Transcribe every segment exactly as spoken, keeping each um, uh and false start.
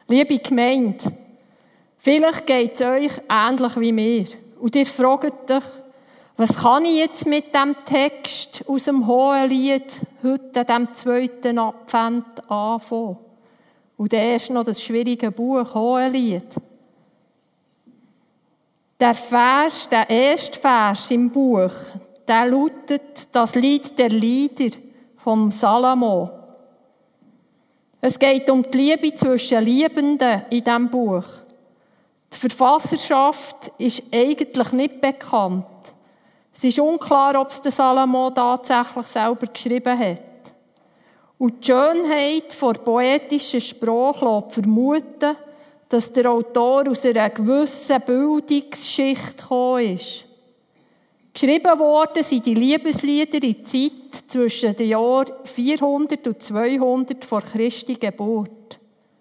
Liebe Gemeinde, vielleicht geht es euch ähnlich wie mir. Und ihr fragt euch, was kann ich jetzt mit dem Text aus dem Hohelied heute, dem zweiten Advent, anfangen? Und dann erst noch das schwierige Buch Hohelied. Der Vers, der erste Vers im Buch, der lautet das Lied der Lieder vom Salomo. Es geht um die Liebe zwischen Liebenden in diesem Buch. Die Verfasserschaft ist eigentlich nicht bekannt. Es ist unklar, ob es der Salomo tatsächlich selber geschrieben hat. Und die Schönheit der poetischen Sprache lässt vermuten, dass der Autor aus einer gewissen Bildungsschicht gekommen ist. Geschrieben worden sind die Liebeslieder in der Zeit zwischen den Jahren vierhundert und zweihundert vor Christi Geburt.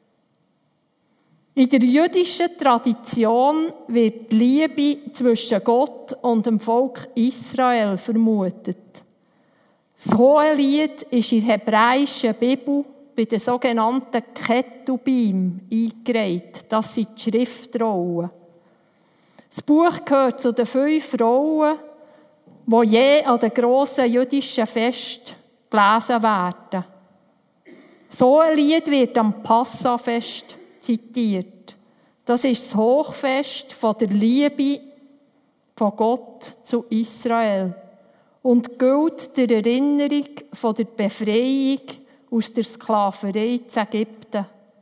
In der jüdischen Tradition wird die Liebe zwischen Gott und dem Volk Israel vermutet. Das Hohelied ist in der hebräischen Bibel bei den sogenannten Ketubim eingereiht. Das sind die Schriftrollen. Das Buch gehört zu den fünf Rollen, die je an den grossen jüdischen Festen gelesen werden. Das Hohelied wird am Passafest zitiert. Das ist das Hochfest von der Liebe von Gott zu Israel und gilt der Erinnerung von der Befreiung aus der Sklaverei zu Ägypten.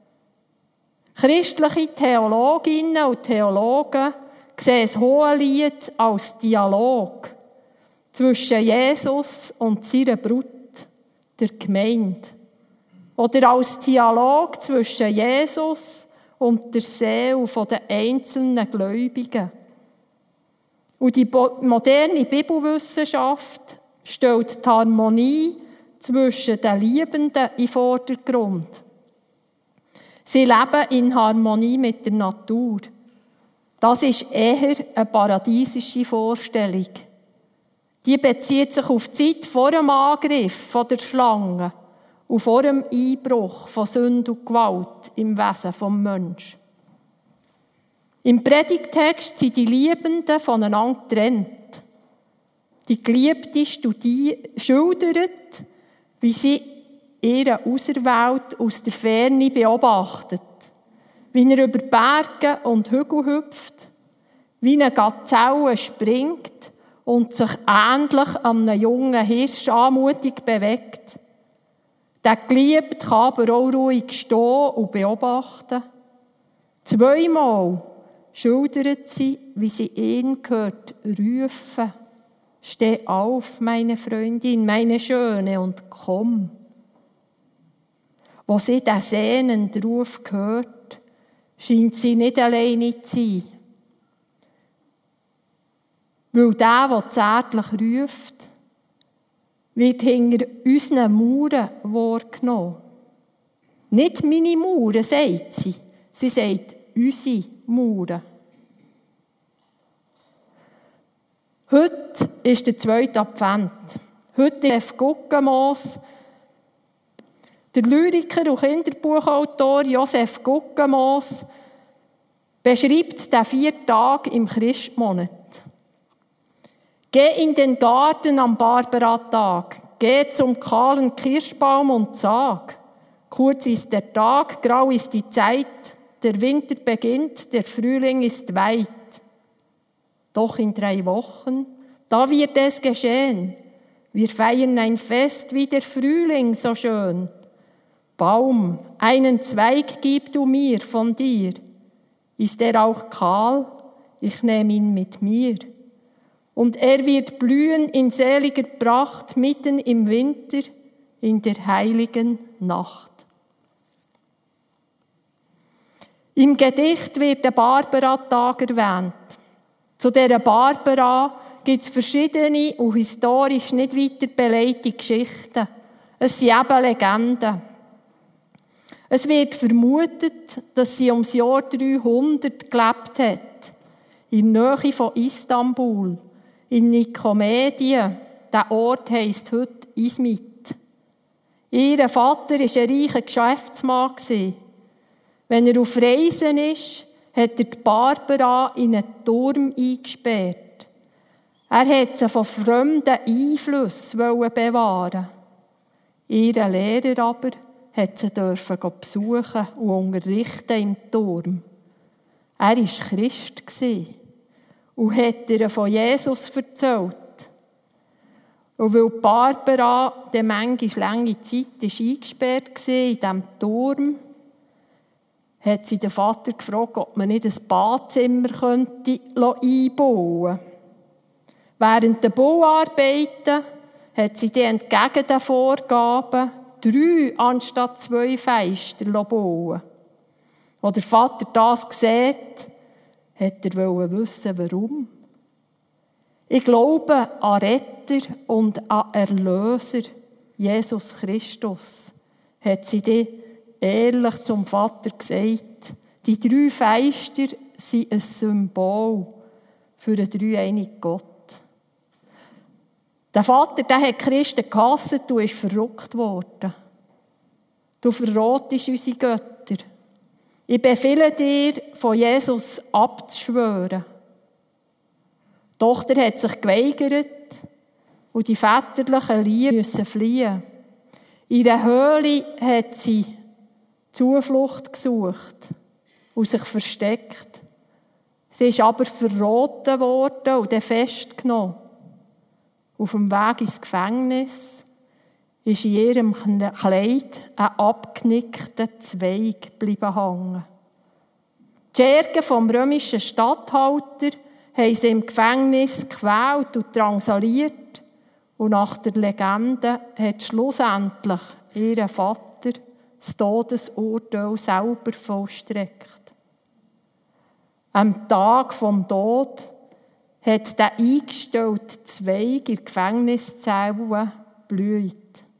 Christliche Theologinnen und Theologen sehen das Hohelied als Dialog zwischen Jesus und seiner Brut, der Gemeinde. Oder als Dialog zwischen Jesus und der Seele der einzelnen Gläubigen. Und die moderne Bibelwissenschaft stellt die Harmonie zwischen den Liebenden in den Vordergrund. Sie leben in Harmonie mit der Natur. Das ist eher eine paradiesische Vorstellung. Die bezieht sich auf die Zeit vor dem Angriff von der Schlange und vor dem Einbruch von Sünde und Gewalt im Wesen des Menschen. Im Predigtext sind die Liebenden voneinander getrennt. Die Geliebte schildert, wie sie ihren Auserwählten aus der Ferne beobachtet, wie er über Berge und Hügel hüpft, wie eine Gazelle springt und sich ähnlich einem jungen Hirsch anmutig bewegt. Der Geliebte kann aber auch ruhig stehen und beobachten. Zweimal schildert sie, wie sie ihn hört rufen: Steh auf, meine Freundin, meine Schöne, und komm. Wo sie den sehnenden Ruf hört, scheint sie nicht alleine zu sein. Weil der, der zärtlich ruft, wird hinter unseren Mauern wahrgenommen. Nicht meine Mauern, sagt sie. Sie sagt unsere Mauern. Heute ist der zweite Advent. Heute ist Guggenmoos. Der Lyriker und Kinderbuchautor Josef Guggenmoos beschreibt den vier Tage im Christmonat. Geh in den Garten am Barbaratag, geh zum kahlen Kirschbaum und sag: Kurz ist der Tag, grau ist die Zeit, der Winter beginnt, der Frühling ist weit. Doch in drei Wochen, da wird es geschehen. Wir feiern ein Fest wie der Frühling so schön. Baum, einen Zweig gib du mir von dir. Ist er auch kahl? Ich nehme ihn mit mir. Und er wird blühen in seliger Pracht mitten im Winter, in der heiligen Nacht. Im Gedicht wird der Barbaratag erwähnt. Zu dieser Barbara gibt es verschiedene und historisch nicht weiter belegte Geschichten. Es sind eben Legenden. Es wird vermutet, dass sie ums Jahr dreihundert gelebt hat, in der Nähe von Istanbul, in Nikomedien. Der Ort heisst heute Izmit. Ihr Vater war ein reicher Geschäftsmann. Wenn er auf Reisen ist, hat er die Barbara in einen Turm eingesperrt. Er wollte sie von fremden Einflüssen bewahren. Ihr Lehrer aber hat sie dürfen besuchen und unterrichten im Turm. Er war Christ und hat ihr von Jesus erzählt. Und weil Barbara dann manchmal lange Zeit eingesperrt war in diesem Turm, hat sie den Vater gefragt, ob man nicht ein Badzimmer könnte einbauen könnte. Während der Bauarbeiten hat sie dann entgegen den Vorgaben drei anstatt zwei Fenster bauen. Als der Vater das sieht, hat er wissen, warum. Ich glaube an Retter und an Erlöser, Jesus Christus, hat sie dann ehrlich zum Vater gesagt. Die drei Fenster sind ein Symbol für den dreieinigen Gott. Der Vater, der hat Christen gehasst, du bist verrückt worden. Du verrotest unsere Götter. Ich befehle dir, von Jesus abzuschwören. Die Tochter hat sich geweigert und die väterlichen Liebe müssen fliehen. In der Höhle hat sie Zuflucht gesucht und sich versteckt. Sie ist aber verraten worden und dann festgenommen. Auf dem Weg ins Gefängnis ist in ihrem Kleid ein abgenickter Zweig geblieben hängen. Die Schergen vom römischen Statthalter haben sie im Gefängnis gequält und drangsaliert. Und nach der Legende hat schlussendlich ihr Vater das Todesurteil selber vollstreckt. Am Tag vom Tod hat der eingestellte Zweig in der Gefängniszelle blüht.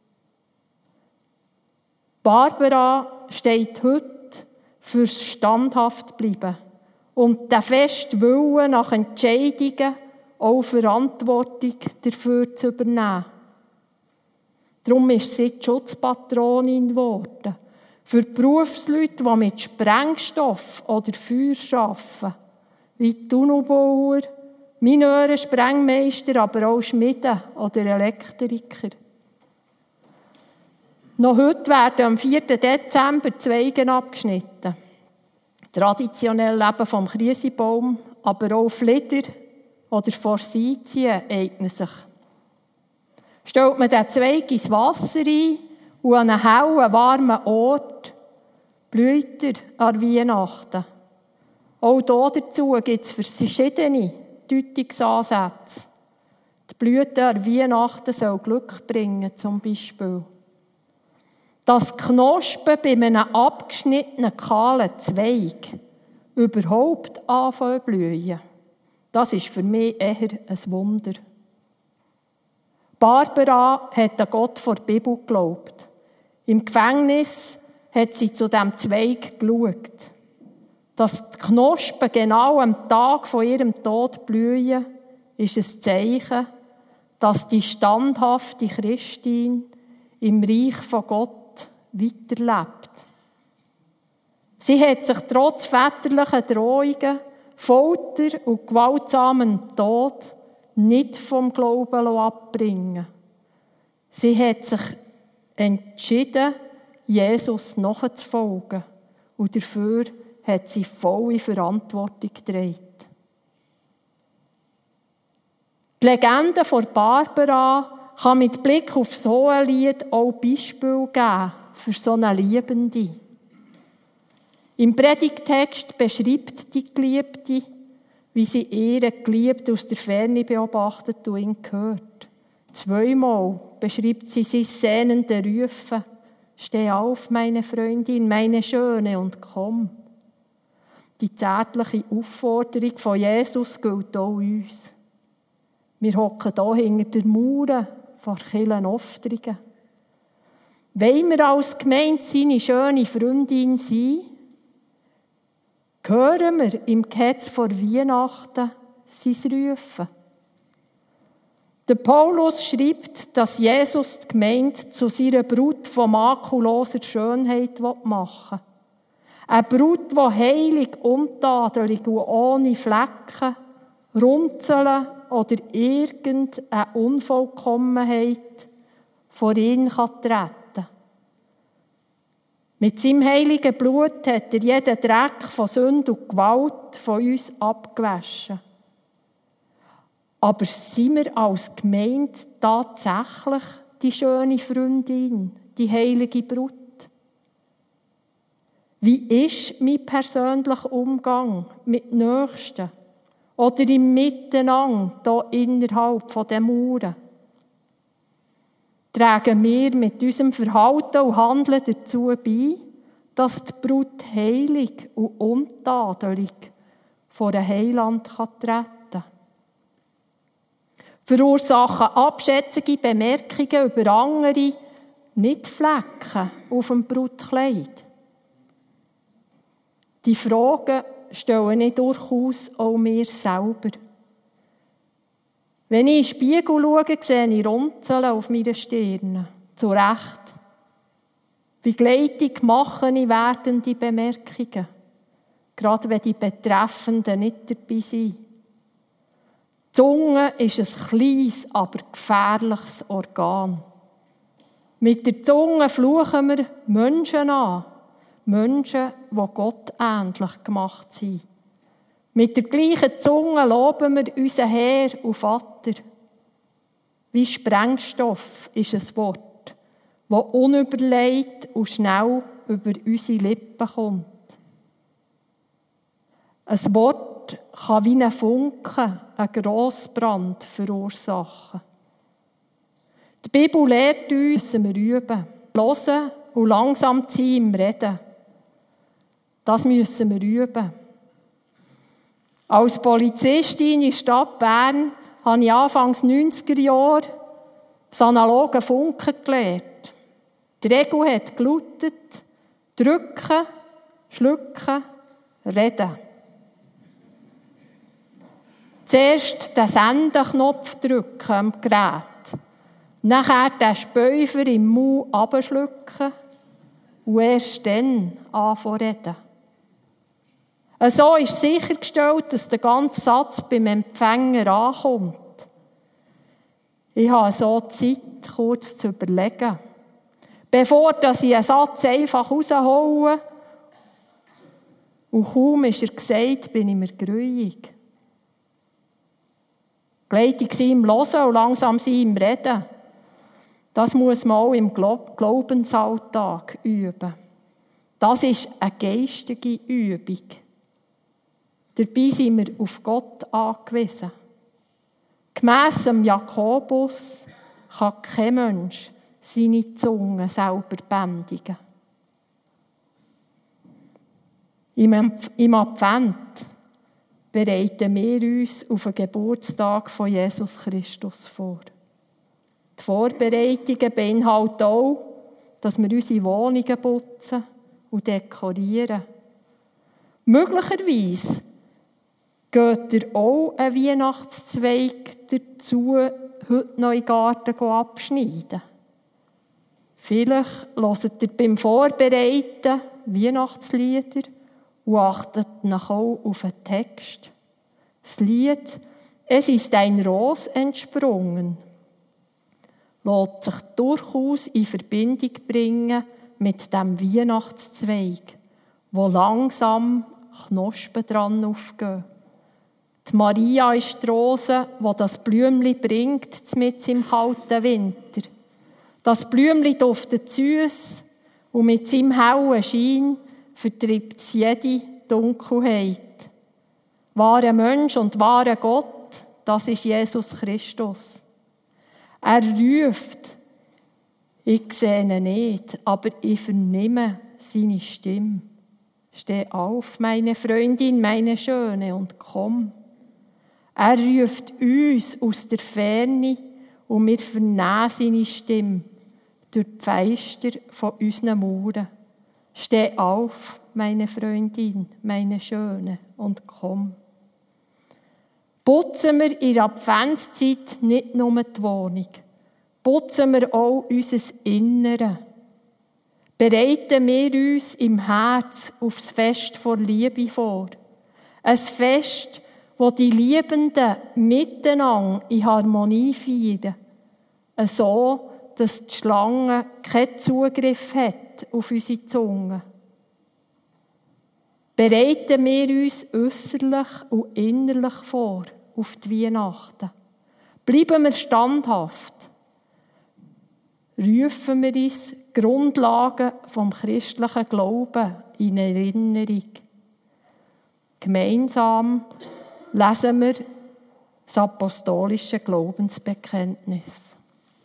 Barbara steht heute fürs standhaft bleiben und der feste Wille nach Entscheidungen auch Verantwortung dafür zu übernehmen. Darum ist sie die Schutzpatronin geworden. Für die Berufsleute, die mit Sprengstoff oder Feuer arbeiten, wie Tunnelbauer, Mineure, Sprengmeister, aber auch Schmiede oder Elektriker. Noch heute werden am vierten Dezember Zweige abgeschnitten. Traditionell Leben vom Krisenbaum, aber auch Flieder oder Forsythien eignen sich. Stellt man den Zweig ins Wasser ein und an einen hellen, warmen Ort, blüht er an Weihnachten. Auch dazu gibt es verschiedene Deutungsansätze. Die Blüte an Weihnachten soll Glück bringen, zum Beispiel. Dass Knospen bei einem abgeschnittenen, kahlen Zweig überhaupt anfangen zu blühen, das ist für mich eher ein Wunder. Barbara hat an Gott vor der Bibel geglaubt. Im Gefängnis hat sie zu diesem Zweig geschaut. Dass die Knospen genau am Tag von ihrem Tod blühen, ist ein Zeichen, dass die standhafte Christin im Reich von Gott weiterlebt. Sie hat sich trotz väterlicher Drohungen, Folter und gewaltsamen Tod nicht vom Glauben abbringen. Sie hat sich entschieden, Jesus nachzufolgen und dafür hat sie volle Verantwortung getragen. Die Legende von Barbara kann mit Blick auf so ein Lied auch Beispiel geben für so eine Liebende. Im Predigtext beschreibt die Geliebte, wie sie ihren Geliebten aus der Ferne beobachtet und ihn hört. Zweimal beschreibt sie sein sehnende Rufen: Steh auf, meine Freundin, meine Schöne, und komm. Die zärtliche Aufforderung von Jesus gilt auch uns. Wir hocken hier hinter der Mauer von Kirchenofterungen. Wollen wir als Gemeinde seine schöne Freundin sein? Hören wir im Gehetz vor Weihnachten sein Rufen? Der Paulus schreibt, dass Jesus die Gemeinde zu seiner Brut von makelloser Schönheit machen will. Eine Brut, die heilig, untadelig und ohne Flecken, Runzeln oder irgendeine Unvollkommenheit vor ihn treten kann. Mit seinem heiligen Blut hat er jeden Dreck von Sünde und Gewalt von uns abgewaschen. Aber sind wir als Gemeinde tatsächlich die schöne Freundin, die heilige Brut? Wie ist mein persönlicher Umgang mit Nächsten oder im Miteinander hier innerhalb dieser Mauern? Tragen wir mit unserem Verhalten und Handeln dazu bei, dass die Brut heilig und untadelig vor ein Heiland treten kann? Verursachen abschätzige Bemerkungen über andere nicht Flecken auf dem Brutkleid? Die Fragen stellen ich durchaus auch mir selber. Wenn ich in den Spiegel schaue, sehe ich Runzeln auf meiner Stirn. Zu Recht. Begleitung mache ich werdende Bemerkungen, gerade wenn die Betreffenden nicht dabei sind. Die Zunge ist ein kleines, aber gefährliches Organ. Mit der Zunge fluchen wir Menschen an. Menschen, die Gott ähnlich gemacht sind. Mit der gleichen Zunge loben wir unseren Herr und Vater. Wie Sprengstoff ist ein Wort, das unüberlegt und schnell über unsere Lippen kommt. Ein Wort kann wie ein Funken einen Grossbrand verursachen. Die Bibel lehrt uns, dass wir üben, hören und langsam zu sein im Reden. Das müssen wir üben. Als Polizistin in der Stadt Bern habe ich Anfangs neunziger Jahre das analoge Funken gelernt. Die Regel hat gelautet: drücken, schlucken, reden. Zuerst den Sendeknopf drücken am Gerät, nachher den Späufer im Mund abschlucken und erst dann anfangen reden. So ist sichergestellt, dass der ganze Satz beim Empfänger ankommt. Ich habe so Zeit, kurz zu überlegen. Bevor dass ich einen Satz einfach raushole und kaum ist er gesagt, bin ich mir geruhig. Begleitung sein im Hören und langsam sein im Reden. Das muss man auch im Glaubensalltag üben. Das ist eine geistige Übung. Dabei sind wir auf Gott angewiesen. Gemäss dem Jakobus kann kein Mensch seine Zunge selber bändigen. Im Advent bereiten wir uns auf den Geburtstag von Jesus Christus vor. Die Vorbereitungen beinhalten auch, dass wir unsere Wohnungen putzen und dekorieren. Möglicherweise geht ihr auch einen Weihnachtszweig dazu, heute noch in den Garten abschneiden. Vielleicht hört ihr beim Vorbereiten Weihnachtslieder und achtet nach auch auf den Text. Das Lied «Es ist ein Ros entsprungen» lässt sich durchaus in Verbindung bringen mit dem Weihnachtszweig, wo langsam Knospen dran aufgehen. Die Maria ist die Rose, die das Blümli bringt, mitten im kalten Winter. Das Blümli duftet süß und mit seinem hellen Schein vertreibt es jede Dunkelheit. Wahrer Mensch und wahrer Gott, das ist Jesus Christus. Er ruft, ich sehe ihn nicht, aber ich vernehme seine Stimme. Steh auf, meine Freundin, meine Schöne, und komm. Er ruft uns aus der Ferne und wir vernehmen seine Stimme durch die Fenster von unseren Mauern. Steh auf, meine Freundin, meine Schöne, und komm. Putzen wir in der Adventszeit nicht nur die Wohnung, putzen wir auch unser Innere. bereiten wir uns im Herz auf das Fest vor Liebe vor. Ein Fest, wo die Liebenden miteinander in Harmonie feiern. So, dass die Schlange keinen Zugriff hat auf unsere Zunge. Bereiten wir uns äußerlich und innerlich vor auf die Weihnachten. Bleiben wir standhaft. Rufen wir uns Grundlagen vom christlichen Glauben in Erinnerung. Gemeinsam lesen wir das apostolische Glaubensbekenntnis.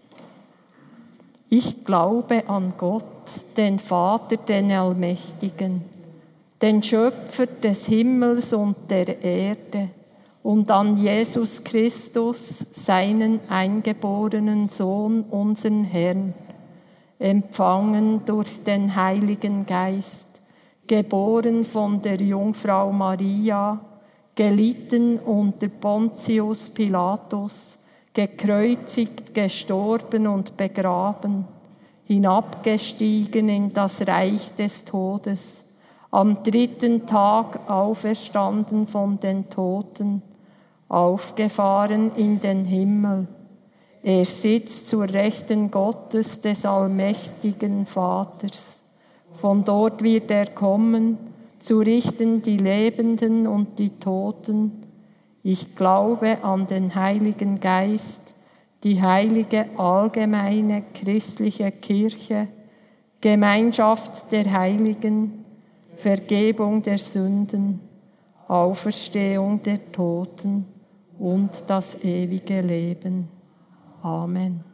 Ich glaube an Gott, den Vater, den Allmächtigen, den Schöpfer des Himmels und der Erde, und an Jesus Christus, seinen eingeborenen Sohn, unseren Herrn, empfangen durch den Heiligen Geist, geboren von der Jungfrau Maria, gelitten unter Pontius Pilatus, gekreuzigt, gestorben und begraben, hinabgestiegen in das Reich des Todes, am dritten Tag auferstanden von den Toten, aufgefahren in den Himmel. Er sitzt zur Rechten Gottes des allmächtigen Vaters. Von dort wird er kommen, zu richten die Lebenden und die Toten. Ich glaube an den Heiligen Geist, die heilige allgemeine christliche Kirche, Gemeinschaft der Heiligen, Vergebung der Sünden, Auferstehung der Toten und das ewige Leben. Amen.